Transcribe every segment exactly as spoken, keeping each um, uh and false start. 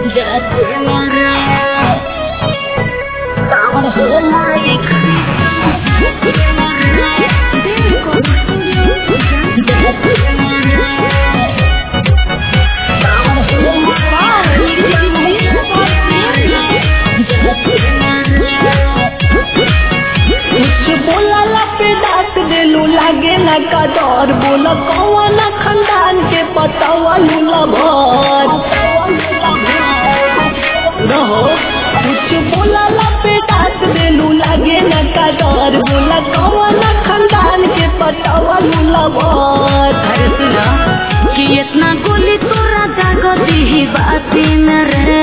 लागे न कदर बोल कौन खानदान के पतावा भर रहो कुछ बोला लपेटात देलू लागे न कदर बोल कौन खानदान के पतावा भर। अरे सुना कि इतना गोली तोरा जागती ही बाती न रे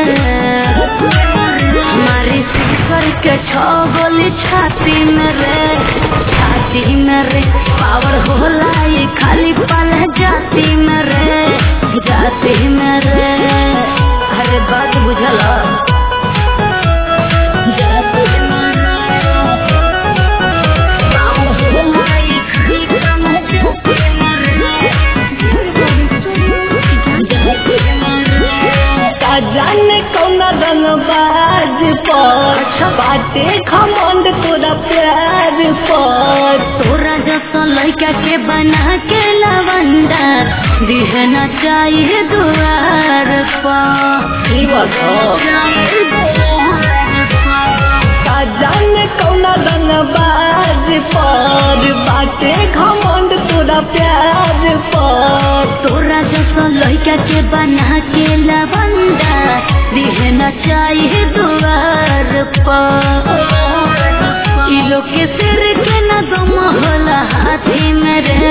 हमारी सिर के छो गोली छाती में रे छाती में रे पावर होला ये खाली पल जाती में रे जाती में रे। अरे बात बुझला जाने कौन रंग बाज पर बाटे खमंड तोरा प्यार पर तोरा जैसा लड़का के बना के लवंडा दिहना चाहिए दुआर पर जाने कौन रंग बाज पर बाटे खमंड तोरा प्यार पर तोरा जैसा लड़का के बना के लवंडा दिहना चाहिए दुआर पर किलो के सिर के न दम होला हाथी में रे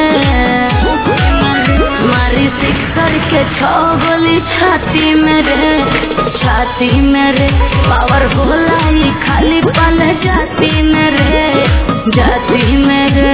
मारी सिक्सर के छो गोली छाती में रे छाती में रे पावर होला ये खाली पल जाती में रे जाती में रे।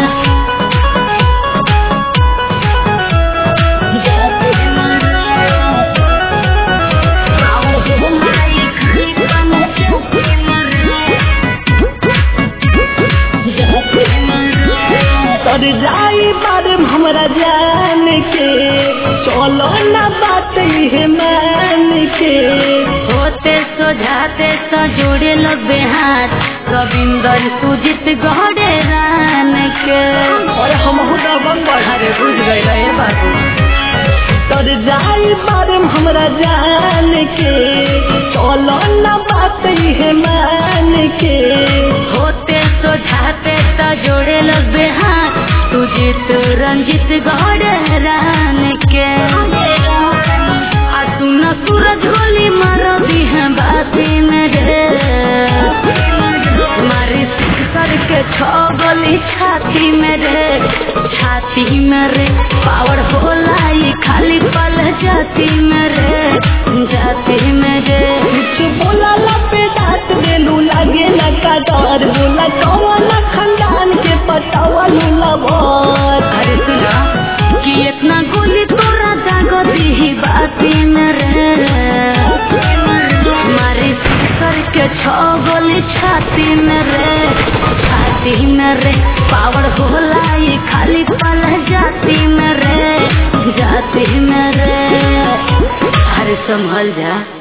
तर जाई बारे हमरा जान के चलो ना बात है मान के होते सोझाते तो जोड़े लगे हाथ रविंदर सुजीत गहरे रान के और हम अरे बुझ गए रे बाबू तर जाई बारे हमरा जान के चलो ना बात है मान के होते सोझाते तो जोड़े लगे हाथ सुजीत रंजित गहरे रान के आ सुन सूरज गोली मारो भी है बाती में रे मारी सिर के छो गोली छाती में रे छाती में रे पावर होला ये खाली पल जाती में रे जाती में रे। कुछ बोला लपेटात देलू लागे न कदर बोला कौन खानदान के पतावा भर। अरे सुना कि इतना गोली तोरा जागती ही बाती में रे मारी सिर के छो गोली छाती में रे छाती में रे पावर होला ये खाली पल जाती में रे जाती में रे। अरे संभल जा।